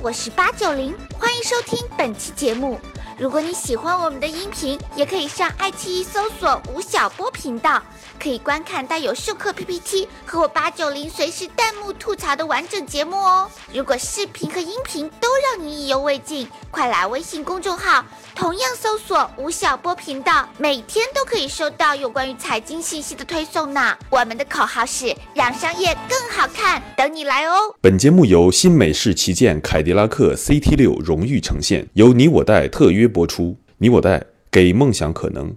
我是890，欢迎收听本期节目。如果你喜欢我们的音频，也可以上爱奇艺搜索吴晓波频道，可以观看带有授课 PPT 和我890随时弹幕吐槽的完整节目哦。如果视频和音频都让你意犹未尽，快来微信公众号同样搜索吴晓波频道，每天都可以收到有关于财经信息的推送呢。我们的口号是让商业更好看，等你来哦。 本节目由新美式旗舰凯迪拉克 CT6 荣誉呈现，由你我贷特约播出。你我贷，给梦想可能。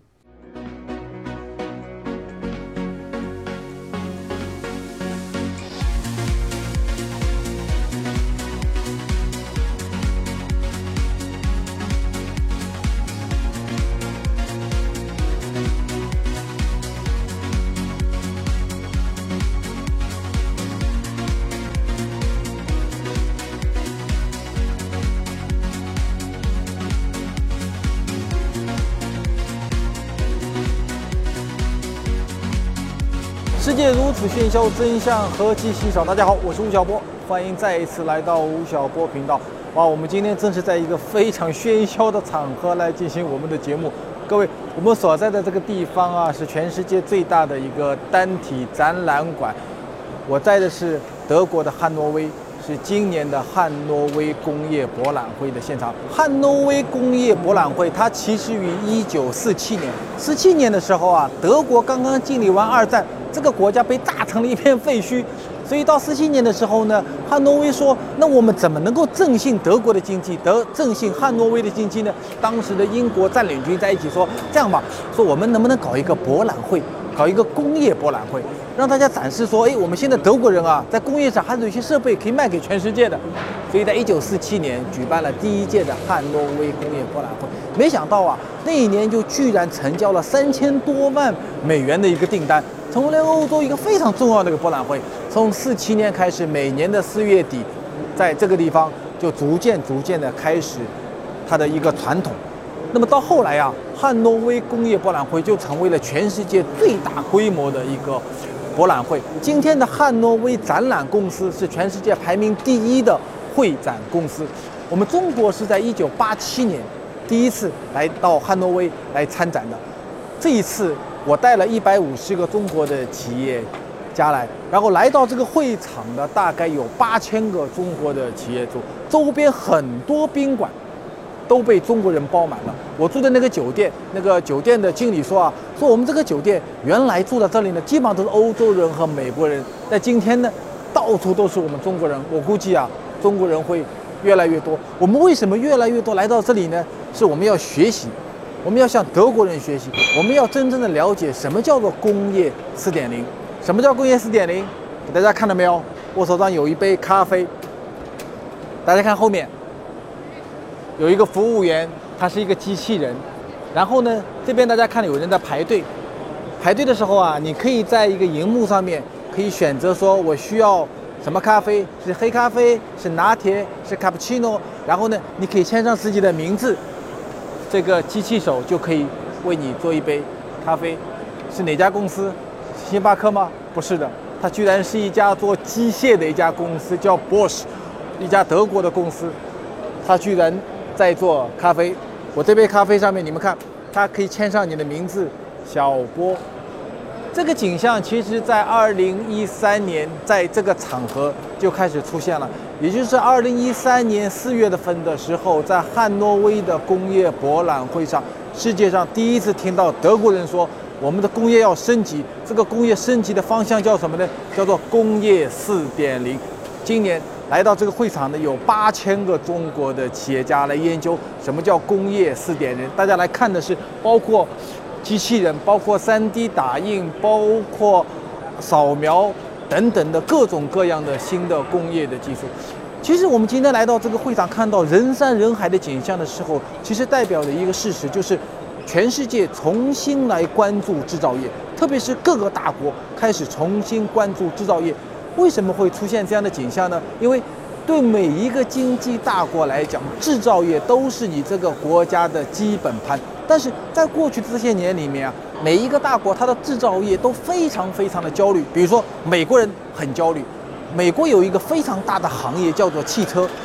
世界如此喧嚣，真相何其稀少。大家好，我是吴晓波，欢迎再一次来到吴晓波频道。哇，我们今天正是在一个非常喧嚣的场合来进行我们的节目。各位，我们所在的这个地方啊，是全世界最大的一个单体展览馆。我在的是德国的汉诺威，是今年的汉诺威工业博览会的现场。汉诺威工业博览会它起始于1947年，47年的时候啊，德国刚刚经历完2战。这个国家被炸成了一片废墟，所以到47年的时候呢，汉诺威说，那我们怎么能够振兴德国的经济，振兴汉诺威的经济呢？当时的英国占领军在一起说，这样吧，说我们能不能搞一个博览会，搞一个工业博览会，让大家展示说，我们现在德国人啊，在工业上还有一些设备可以卖给全世界的。所以在1947年举办了第1届的汉诺威工业博览会，没想到啊，那一年就居然成交了3000多万美元的一个订单。成为了欧洲一个非常重要的一个博览会。从47年开始，每年的4月底，在这个地方就逐渐的开始它的一个传统。那么到后来啊，汉诺威工业博览会就成为了全世界最大规模的一个博览会。今天的汉诺威展览公司是全世界排名第1的会展公司。我们中国是在1987年第一次来到汉诺威来参展的。这一次我带了150个中国的企业家来，然后来到这个会场的大概有8000个中国的企业主，周边很多宾馆都被中国人包满了。我住的那个酒店的经理说啊，说我们这个酒店原来住在这里呢，基本上都是欧洲人和美国人，但今天呢，到处都是我们中国人。我估计啊，中国人会越来越多。我们为什么越来越多来到这里呢？是我们要学习。我们要向德国人学习，我们要真正的了解什么叫做工业4.0。什么叫工业4.0？给大家看到没有？我手上有一杯咖啡，大家看后面有一个服务员，他是一个机器人。然后呢，这边大家看有人在排队，排队的时候啊，你可以在一个荧幕上面可以选择说我需要什么咖啡，是黑咖啡，是拿铁，是卡布奇诺。然后呢，你可以签上自己的名字。这个机器手就可以为你做一杯咖啡。是哪家公司？星巴克吗？不是的，它居然是一家做机械的一家公司，叫 Bosch， 一家德国的公司。它居然在做咖啡。我这杯咖啡上面，你们看，它可以签上你的名字，小波。这个景象其实在2013年在这个场合就开始出现了，也就是2013年4月份的时候，在汉诺威的工业博览会上，世界上第一次听到德国人说我们的工业要升级。这个工业升级的方向叫什么呢？叫做工业4.0。今年来到这个会场的有8000个中国的企业家来研究什么叫工业4.0。大家来看的是包括机器人，包括3D 打印，包括扫描等等的各种各样的新的工业的技术。其实我们今天来到这个会场，看到人山人海的景象的时候，其实代表的一个事实就是，全世界重新来关注制造业，特别是各个大国开始重新关注制造业。为什么会出现这样的景象呢？因为对每一个经济大国来讲，制造业都是你这个国家的基本盘。但是在过去这些年里面啊，每一个大国它的制造业都非常的焦虑。比如说美国人很焦虑，美国有一个非常大的行业叫做汽车，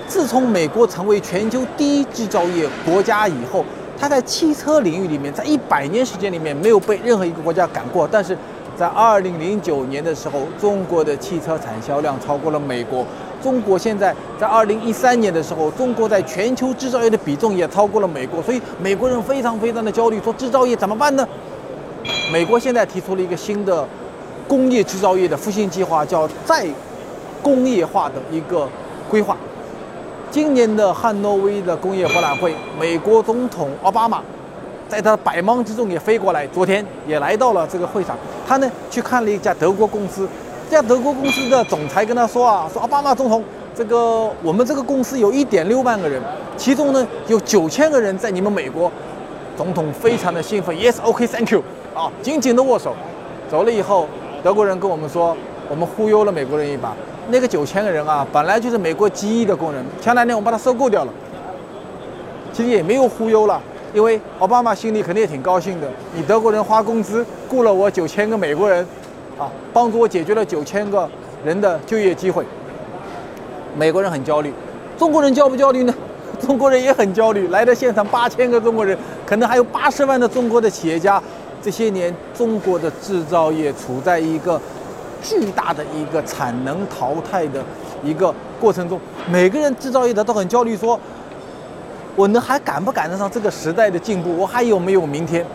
自从美国成为全球第一制造业国家以后，它在汽车领域里面，在100年时间里面没有被任何一个国家赶过。但是在2009年的时候，中国的汽车产销量超过了美国。中国现在在2013年的时候，中国在全球制造业的比重也超过了美国。所以美国人非常的焦虑，说制造业怎么办呢？美国现在提出了一个新的工业制造业的复兴计划，叫再工业化的一个规划。今年的汉诺威的工业博览会，美国总统奥巴马在他百忙之中也飞过来，昨天也来到了这个会场。他呢去看了一家德国公司，这家德国公司的总裁跟他说说奥巴马总统，我们这个公司有1.6万个人，其中呢有9000个人在你们美国。总统非常的兴奋 ，Yes, OK, Thank you， 紧紧的握手。走了以后，德国人跟我们说，我们忽悠了美国人一把。那个9000个人本来就是美国机翼的工人，前2年我们把它收购掉了。其实也没有忽悠了，因为奥巴马心里肯定也挺高兴的。你德国人花工资雇了我9000个美国人，帮助我解决了9000个人的就业机会。美国人很焦虑，中国人焦不焦虑呢？中国人也很焦虑，来的现场8000个中国人，可能还有80万的中国的企业家。这些年，中国的制造业处在一个巨大的一个产能淘汰的一个过程中，每个人制造业的都很焦虑，说我还赶不赶得上这个时代的进步？我还有没有明天？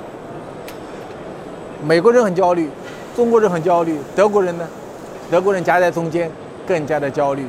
美国人很焦虑，中国人很焦虑，德国人呢？德国人夹在中间，更加的焦虑。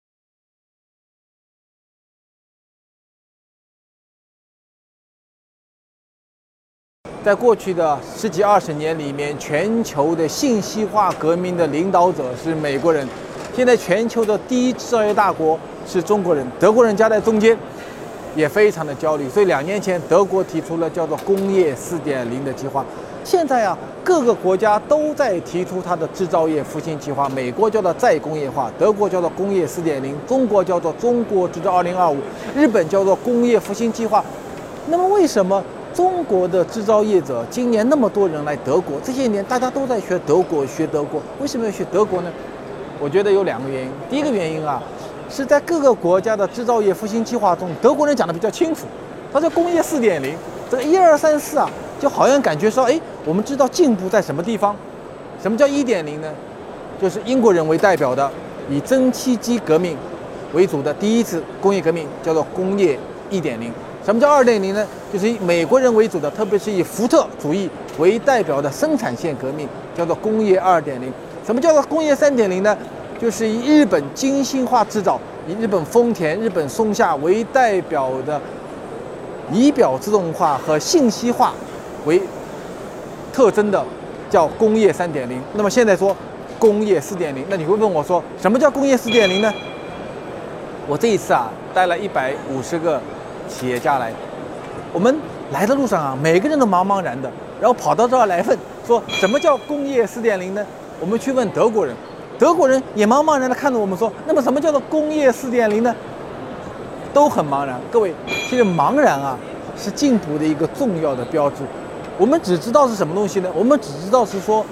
在过去的10几20年里面，全球的信息化革命的领导者是美国人，现在全球的第一制造业大国是中国人，德国人夹在中间，也非常的焦虑。所以2年前，德国提出了叫做工业4.0的计划。现在各个国家都在提出它的制造业复兴计划。美国叫做再工业化，德国叫做工业4.0，中国叫做中国制造2025，日本叫做工业复兴计划。那么为什么中国的制造业者今年那么多人来德国？这些年大家都在学德国，为什么要学德国呢？我觉得有2个原因。第一个原因是在各个国家的制造业复兴计划中，德国人讲的比较清楚，他叫工业4.0，这个1、2、3、4就好像感觉说，我们知道进步在什么地方。什么叫1.0呢？就是英国人为代表的，以蒸汽机革命为主的第一次工业革命，叫做工业1.0。什么叫2.0呢？就是以美国人为主的，特别是以福特主义为代表的生产线革命，叫做工业2.0。什么叫做工业3.0呢？就是以日本精细化制造，以日本丰田、日本松下为代表的仪表自动化和信息化为特征的，叫工业3.0。那么现在说工业4.0，那你会问我说，什么叫工业4.0呢？我这一次带了150个企业家来，我们来的路上每个人都茫茫然的，然后跑到这儿来问说什么叫工业4.0呢？我们去问德国人，德国人也茫茫然的看着我们说，那么什么叫做工业4.0呢？都很茫然。各位，其实茫然是进步的一个重要的标志。我们只知道是什么东西呢？我们只知道是说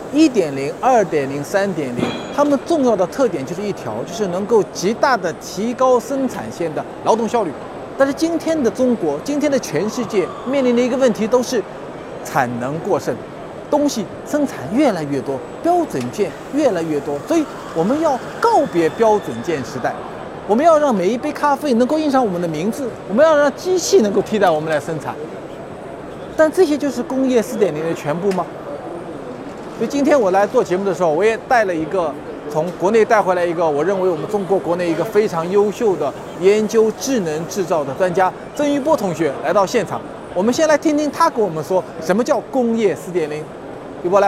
1.0、2.0、3.0，它们重要的特点就是一条，就是能够极大的提高生产线的劳动效率。但是今天的中国，今天的全世界面临的一个问题都是产能过剩，东西生产越来越多，标准件越来越多，所以我们要告别标准件时代，我们要让每一杯咖啡能够印上我们的名字，我们要让机器能够替代我们来生产。但这些就是工业4.0的全部吗？所以今天我来做节目的时候，我也带了一个从国内带回来一个，我认为我们中国国内一个非常优秀的研究智能制造的专家曾玉波同学来到现场。我们先来听听他跟我们说什么叫工业4.0。玉波来。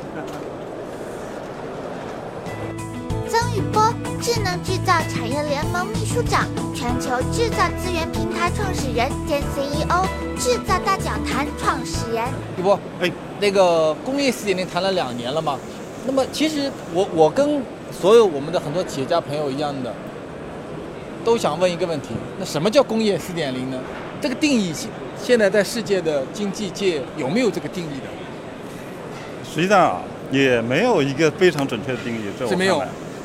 曾玉波，智能制造产业联盟秘书长，全球制造资源平台创始人兼 CEO， 制造大讲坛创始人。 玉波，那个工业4.0谈了2年了嘛？那么其实我跟所有我们的很多企业家朋友一样的，都想问一个问题：那什么叫工业4.0呢？这个定义现在在世界的经济界有没有这个定义的？ 实际上也没有一个非常准确的定义，这是没有。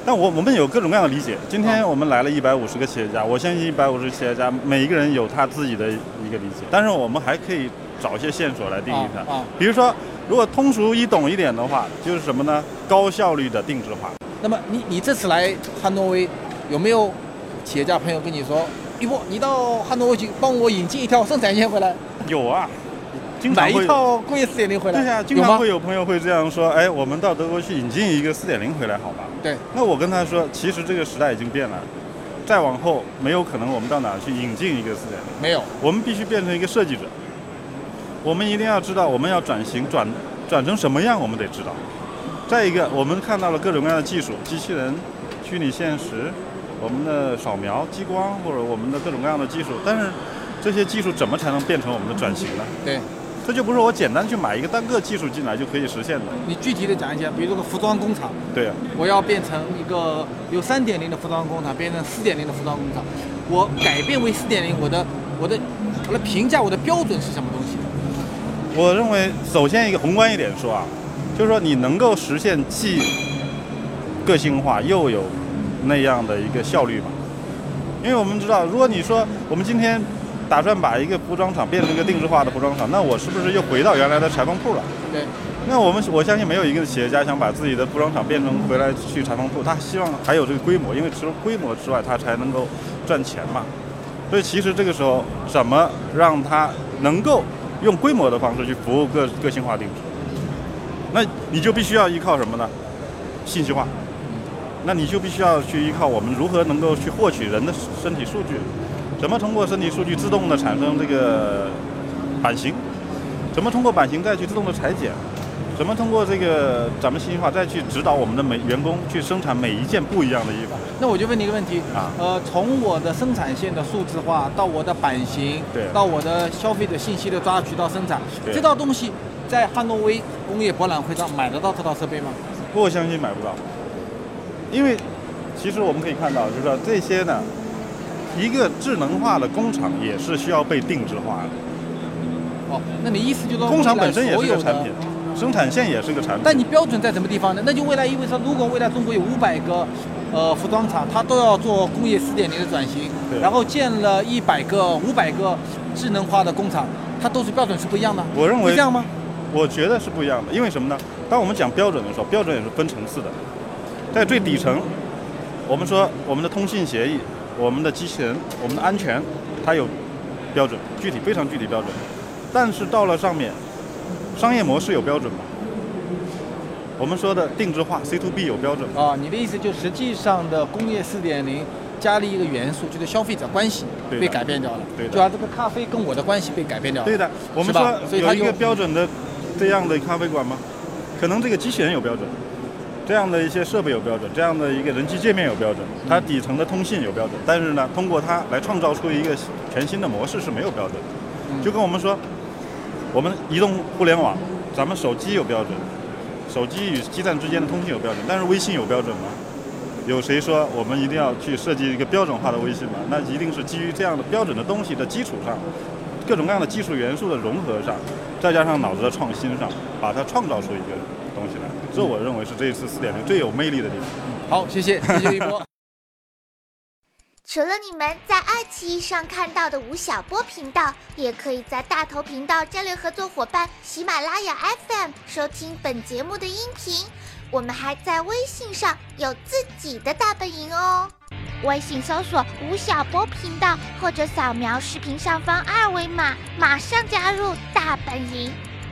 但我们有各种各样的理解。今天我们来了150个企业家，我相信150企业家每一个人有他自己的一个理解，但是我们还可以找一些线索来定义它。比如说，如果通俗易懂一点的话，就是什么呢？高效率的定制化。 那么你这次来汉诺威，有没有企业家朋友跟你说，一波你到汉诺威去帮我引进一条生产线回来？ 有啊。买一套工业4.0回来？ 对呀，经常会有朋友会这样说，哎，我们到德国去引进一个4.0回来，好吧？ 对。 那我跟他说，其实这个时代已经变了，再往后没有可能我们到哪去引进一个4.0， 没有， 我们必须变成一个设计者。我们一定要知道我们要转型转成什么样，我们得知道。再一个，我们看到了各种各样的技术，机器人、虚拟现实、我们的扫描、激光或者我们的各种各样的技术，但是这些技术怎么才能变成我们的转型呢？ 对。 这就不是我简单去买一个单个技术进来就可以实现的。 你具体的讲一下，比如说个服装工厂， 对啊， 我要变成一个由3.0的服装工厂变成4.0的服装工厂，我改变为4.0，我的评价我的标准是什么东西？ 我认为首先一个宏观一点说啊，就是说你能够实现既个性化又有那样的一个效率嘛。因为我们知道，如果你说我们今天打算把一个服装厂变成一个定制化的服装厂，那我是不是又回到原来的裁缝铺了？ 对。 那我相信没有一个企业家想把自己的服装厂变成回来去裁缝铺，他希望还有这个规模，因为除了规模之外，他才能够赚钱嘛。所以其实这个时候，怎么让他能够用规模的方式去服务个性化定制？那你就必须要依靠什么呢？信息化。那你就必须要去依靠我们如何能够去获取人的身体数据。怎么通过身体数据自动的产生这个版型？怎么通过版型再去自动的裁剪？怎么通过这个咱们信息化再去指导我们的员工去生产每一件不一样的衣服？ 那我就问你一个问题啊，从我的生产线的数字化到我的版型， 对， 到我的消费者信息的抓取到生产，这套东西在汉诺威工业博览会上买得到这套设备吗？ 我相信买不到，因为其实我们可以看到，就是说这些呢。一个智能化的工厂也是需要被定制化的。 哦，那你意思就是说， 工厂本身也是个产品，生产线也是个产品。 但你标准在什么地方呢？那就未来意味着，如果未来中国有500个服装厂，它都要做工业4.0的转型，然后建了500个智能化的工厂，它都是标准是不一样的。 我认为是这样吗？ 我觉得是不一样的，因为什么呢？当我们讲标准的时候，标准也是分层次的，在最底层，我们说我们的通信协议。我们的机器人，我们的安全，它有标准，非常具体标准。但是到了上面，商业模式有标准吗？我们说的定制化 C to B 有标准吗？ 啊，你的意思就实际上的工业4.0加了一个元素，就是消费者关系被改变掉了。 对的。 就这个咖啡跟我的关系被改变掉了。 对的。我们说有一个标准的这样的咖啡馆吗？可能这个机器人有标准。这样的一些设备有标准，这样的一个人机界面有标准，它底层的通信有标准，但是呢，通过它来创造出一个全新的模式是没有标准的。就跟我们说，我们移动互联网，咱们手机有标准，手机与基站之间的通信有标准，但是微信有标准吗？有谁说我们一定要去设计一个标准化的微信吗？那一定是基于这样的标准的东西的基础上，各种各样的技术元素的融合上，再加上脑子的创新上，把它创造出一个东西来。这我认为是这一次4.0最有魅力的地方。 好，谢谢一波。 除了你们在爱奇艺上看到的吴晓波频道，也可以在大头频道战略合作伙伴喜马拉雅 FM 收听本节目的音频。我们还在微信上有自己的大本营哦，微信搜索吴晓波频道，或者扫描视频上方2维码，马上加入大本营。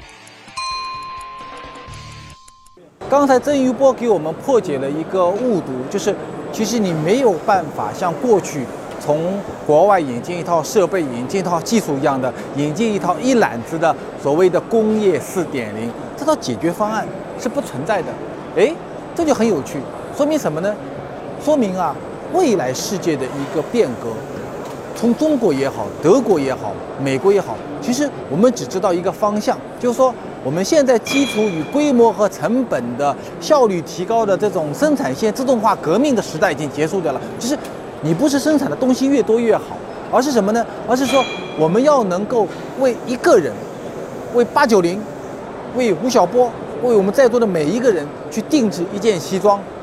刚才曾一波给我们破解了一个误读，就是其实你没有办法像过去从国外引进一套设备、引进一套技术一样的引进一套一揽子的所谓的工业4.0，这套解决方案是不存在的。哎，这就很有趣，说明什么呢？说明啊，未来世界的一个变革，从中国也好，德国也好，美国也好，其实我们只知道一个方向，就是说我们现在基础与规模和成本的效率提高的这种生产线自动化革命的时代已经结束掉了。就是你不是生产的东西越多越好，而是什么呢？而是说我们要能够为一个人，为890，为吴晓波，为我们在座的每一个人去定制一件西装，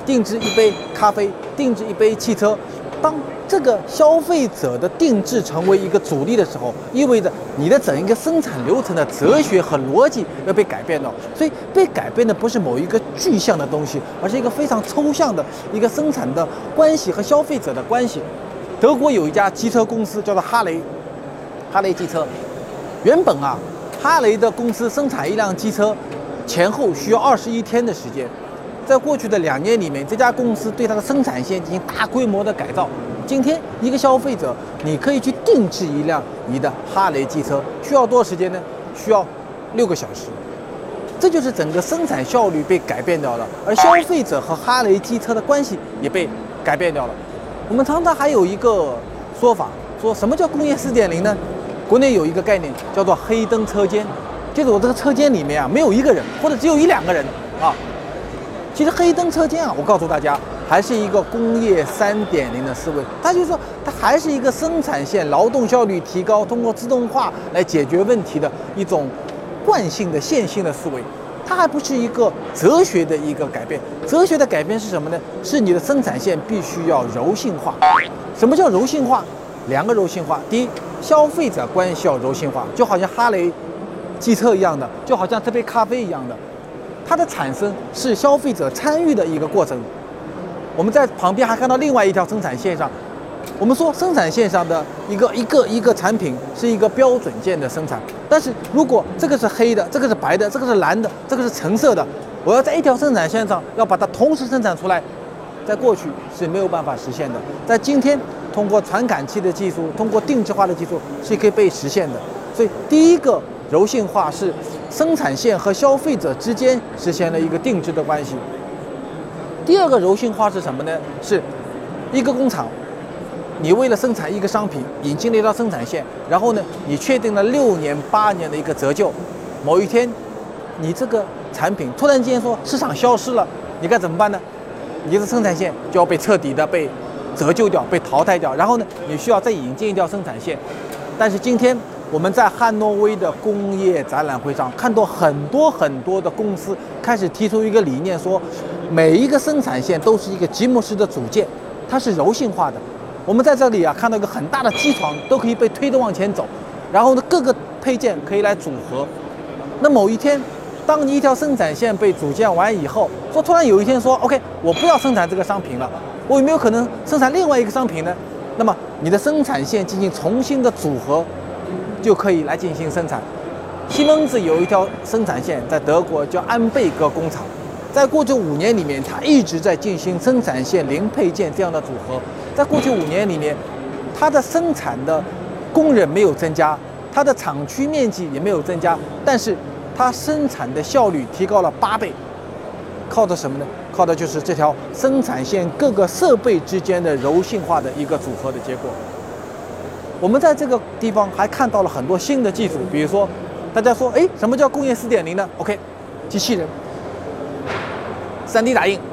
定制一杯咖啡，定制一杯汽车。当这个消费者的定制成为一个主力的时候，意味着你的整一个生产流程的哲学和逻辑要被改变了。所以被改变的不是某一个具象的东西，而是一个非常抽象的一个生产的关系和消费者的关系。德国有一家机车公司叫做哈雷机车。原本啊，哈雷的公司生产一辆机车前后需要21天的时间。在过去的2年里面，这家公司对它的生产线进行大规模的改造。今天一个消费者，你可以去定制一辆你的哈雷机车，需要多少时间呢？需要6个小时。这就是整个生产效率被改变掉了，而消费者和哈雷机车的关系也被改变掉了。我们常常还有一个说法，说什么叫工业4.0呢？国内有一个概念叫做黑灯车间，就是我这个车间里面啊没有一个人，或者只有1-2个人啊。其实黑灯车间啊，我告诉大家，还是一个工业3.0的思维。它就是说，它还是一个生产线劳动效率提高，通过自动化来解决问题的一种惯性的线性的思维。它还不是一个哲学的一个改变。哲学的改变是什么呢？是你的生产线必须要柔性化。什么叫柔性化？2个柔性化。第一，消费者关系要柔性化，就好像哈雷机车一样的，就好像这杯咖啡一样的。它的产生是消费者参与的一个过程。我们在旁边还看到另外一条生产线上，我们说生产线上的一个产品是一个标准件的生产，但是如果这个是黑的，这个是白的，这个是蓝的，这个是橙色的，我要在一条生产线上要把它同时生产出来，在过去是没有办法实现的。在今天，通过传感器的技术，通过定制化的技术是可以被实现的。所以第一个柔性化是生产线和消费者之间实现了一个定制的关系。第二个柔性化是什么呢？是一个工厂，你为了生产一个商品，引进了一条生产线，然后呢，你确定了6年、8年的一个折旧。某一天，你这个产品突然间说市场消失了，你该怎么办呢？你的生产线就要被彻底的被折旧掉、被淘汰掉，然后呢，你需要再引进一条生产线。但是今天我们在汉诺威的工业展览会上看到很多的公司开始提出一个理念，说每一个生产线都是一个吉姆式的组件，它是柔性化的。我们在这里啊看到一个很大的机床都可以被推着往前走，然后呢各个配件可以来组合。那某一天，当你一条生产线被组建完以后，突然有一天说 OK， 我不要生产这个商品了，我有没有可能生产另外一个商品呢？那么你的生产线进行重新的组合，就可以来进行生产。西门子有一条生产线在德国叫安贝格工厂，在过去5年里面，它一直在进行生产线零配件这样的组合。在过去5年里面，它的生产的工人没有增加，它的厂区面积也没有增加，但是它生产的效率提高了8倍。靠的什么呢？靠的就是这条生产线各个设备之间的柔性化的一个组合的结果。我们在这个地方还看到了很多新的技术，比如说，大家说，什么叫工业4.0呢 ？OK， 机器人、3D 打印、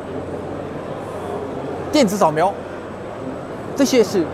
电子扫描，这些是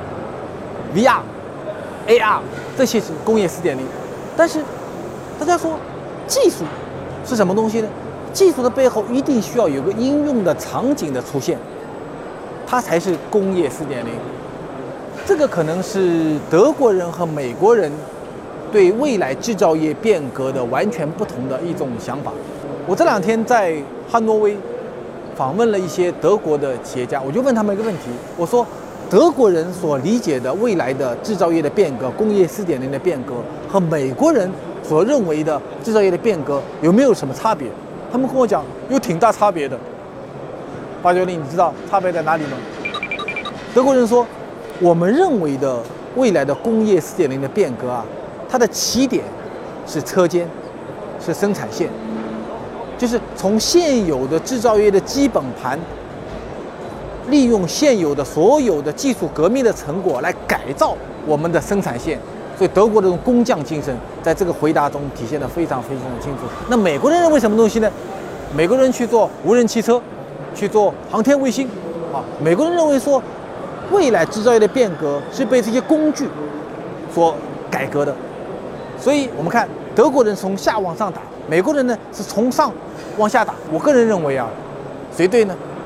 VR、AR， 这些是工业4.0。但是，大家说，技术是什么东西呢？技术的背后一定需要有个应用的场景的出现，它才是工业4.0。这个可能是德国人和美国人对未来制造业变革的完全不同的一种想法。我这2天在汉诺威访问了一些德国的企业家，我就问他们一个问题，我说德国人所理解的未来的制造业的变革，工业4.0的变革，和美国人所认为的制造业的变革有没有什么差别？他们跟我讲有挺大差别的。890，你知道差别在哪里吗？德国人说，我们认为的未来的工业4.0的变革啊，它的起点是车间，是生产线，就是从现有的制造业的基本盘，利用现有的所有的技术革命的成果来改造我们的生产线。所以德国的这种工匠精神在这个回答中体现得非常的清楚。那美国人认为什么东西呢？美国人去做无人汽车，去做航天卫星啊。美国人认为说，未来制造业的变革是被这些工具所改革的。所以我们看德国人从下往上打，美国人呢是从上往下打。我个人认为啊，谁对呢？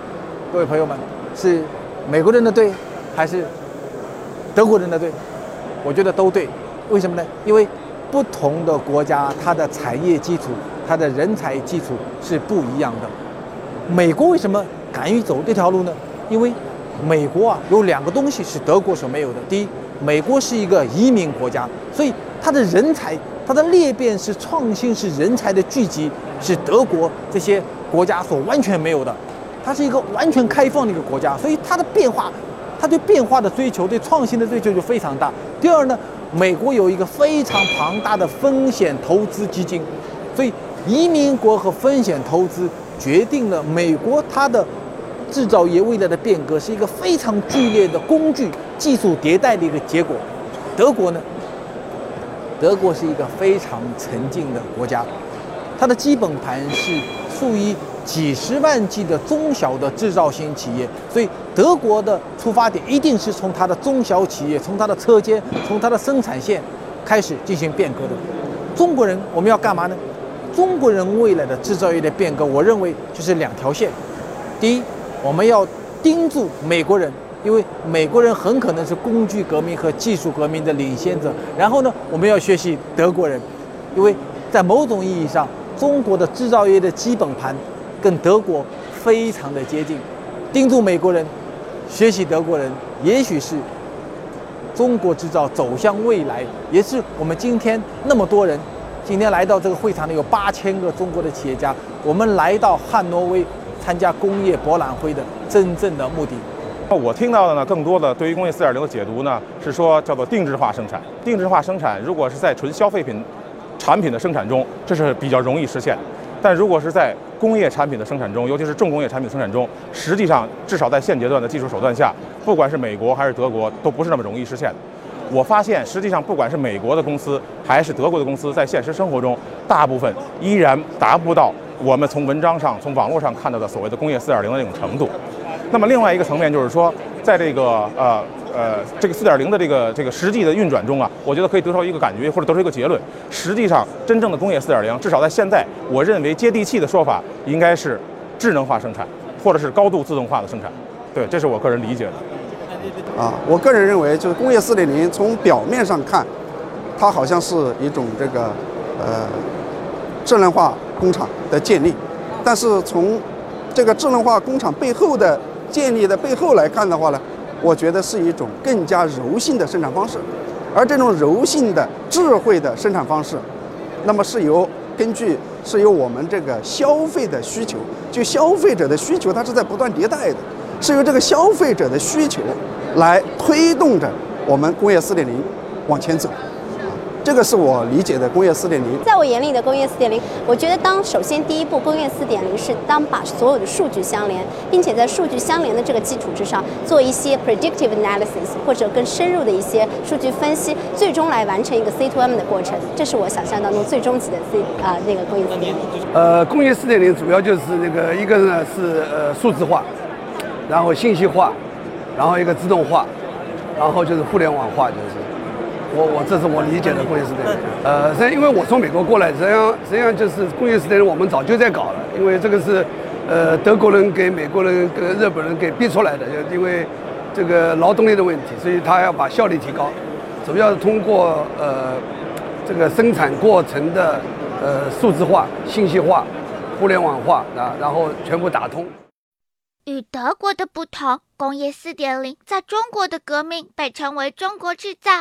各位朋友们，是美国人的对，还是德国人的对？我觉得都对。为什么呢？因为不同的国家，它的产业基础、它的人才基础是不一样的。美国为什么敢于走这条路呢？因为美国啊有2个东西是德国所没有的。第一，美国是一个移民国家，所以它的人才、它的裂变是创新，是人才的聚集，是德国这些国家所完全没有的。它是一个完全开放的一个国家，所以它的变化，它对变化的追求、对创新的追求就非常大。第二呢，美国有一个非常庞大的风险投资基金，所以移民国和风险投资决定了美国它的制造业未来的变革是一个非常剧烈的工具技术迭代的一个结果。德国呢？德国是一个非常沉静的国家，它的基本盘是属于几十万计的中小的制造型企业，所以德国的出发点一定是从它的中小企业、从它的车间、从它的生产线开始进行变革的。中国人我们要干嘛呢？中国人未来的制造业的变革，我认为就是2条线。第一，我们要盯住美国人，因为美国人很可能是工具革命和技术革命的领先者。然后呢，我们要学习德国人，因为在某种意义上，中国的制造业的基本盘跟德国非常的接近。盯住美国人，学习德国人，也许是中国制造走向未来，也是我们今天那么多人今天来到这个会场的有8000个中国的企业家，我们来到汉诺威参加工业博览会的真正的目的。 我听到的呢，更多的对于工业4.0的解读呢，是说叫做定制化生产。定制化生产如果是在纯消费品产品的生产中，这是比较容易实现；但如果是在工业产品的生产中，尤其是重工业产品的生产中，实际上至少在现阶段的技术手段下，不管是美国还是德国，都不是那么容易实现的。我发现，实际上不管是美国的公司还是德国的公司，在现实生活中，大部分依然达不到我们从文章上、从网络上看到的所谓的工业4.0的那种程度。那么另外一个层面就是说，在这个这个4.0的这个实际的运转中啊，我觉得可以得出一个感觉，或者得出一个结论。实际上，真正的工业4.0，至少在现在，我认为接地气的说法应该是智能化生产，或者是高度自动化的生产。对，这是我个人理解的。 我个人认为，就是工业4.0，从表面上看，它好像是一种这个智能化工厂的建立，但是从这个智能化工厂背后的建立的背后来看的话呢，我觉得是一种更加柔性的生产方式，而这种柔性的智慧的生产方式，那么是由我们这个消费的需求，就消费者的需求，它是在不断迭代的，是由这个消费者的需求来推动着我们工业4.0往前走。这个是我理解的工业4.0。 在我眼里的工业4.0，我觉得首先第一步，工业4.0是把所有的数据相连，并且在数据相连的这个基础之上，做一些 predictive analysis 或者更深入的一些数据分析，最终来完成一个 C2M 的过程。这是我想象当中最终极的那个工业4.0。 工业4.0主要就是一个呢是数字化，然后信息化，然后一个自动化，然后就是互联网化，就是。这是我理解的工业4.0。实际上因为我从美国过来，实际上就是工业4.0我们早就在搞了，因为这个是德国人给美国人跟日本人给逼出来的，因为这个劳动力的问题，所以他要把效率提高，主要是通过这个生产过程的数字化、信息化、互联网化然后全部打通。 与德国的不同，工业4.0在中国的革命被称为中国制造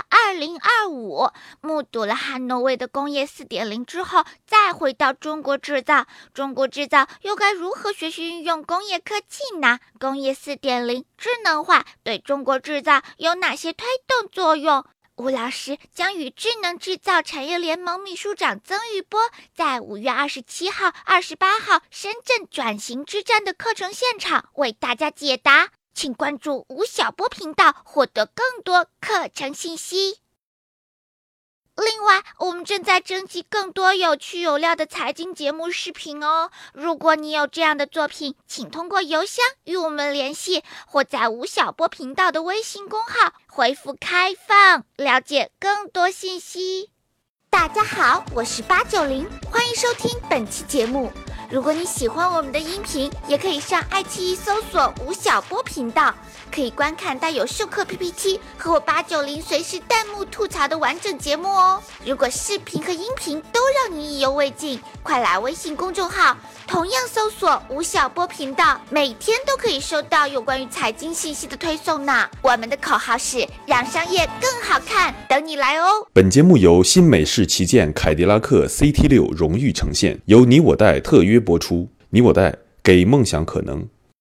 2025。目睹了汉诺威的工业4.0之后，再回到中国制造，中国制造又该如何学习运用工业科技呢？工业4.0智能化对中国制造有哪些推动作用？吴老师将与智能制造产业联盟秘书长曾玉波在5月27号、28号深圳转型之战的课程现场为大家解答，请关注吴晓波频道获得更多课程信息。另外，我们正在征集更多有趣有料的财经节目视频哦。如果你有这样的作品，请通过邮箱与我们联系，或在吴晓波频道的微信公号回复开放，了解更多信息。大家好，我是890，欢迎收听本期节目。 如果你喜欢我们的音频，也可以上爱奇艺搜索吴晓波频道，可以观看带有授课 PPT 和我890随时弹幕吐槽的完整节目哦。如果视频和音频都让你意犹未尽，快来微信公众号同样搜索吴晓波频道，每天都可以收到有关于财经信息的推送呢。我们的口号是让商业更好看，等你来哦。 本节目由新美式旗舰凯迪拉克 CT6 荣誉呈现，由你我贷特约播出。你我贷，给梦想可能。